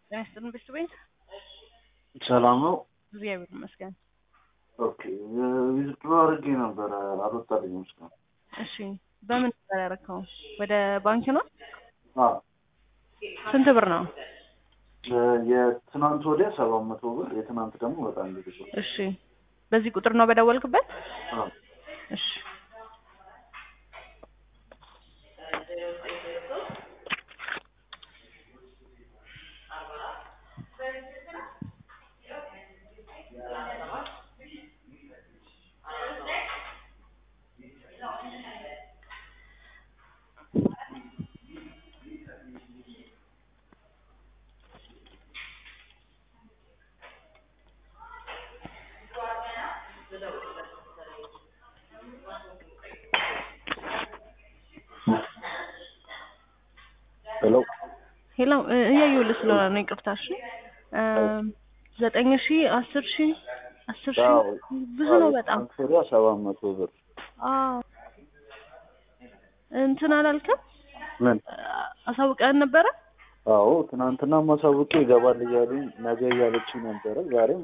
ጤናስጥልን ቤት ሰላም ነው። እግዚአብሔር ይመስገን። ኦኬ ዊዝድሮ አድርጌ ነበር አልወጣልኝም እስካሁን። እሺ በምን ነበር ያደረከው? ወደ ባንክ ነው? አዎ ስንት ብር ነው? የትናንት ወዲያ 700 ብር፣ የትናንት ደግሞ በጣም ብዙ። እሺ በዚህ ቁጥር ነው በደወልክበት? አዎ እሺ ሄሎ እያየሁልህ ስለሆነ ነው ይቅርታ። እሺ 9,000 10,000 ብዙ ነው በጣም። 700 ብር አዎ እንትን አላልክም? ምን አሳውቀን ነበረ? አዎ ትናንትና ማሳውቄ ይገባል እያሉኝ ነገ እያለችኝ ነበረ ዛሬ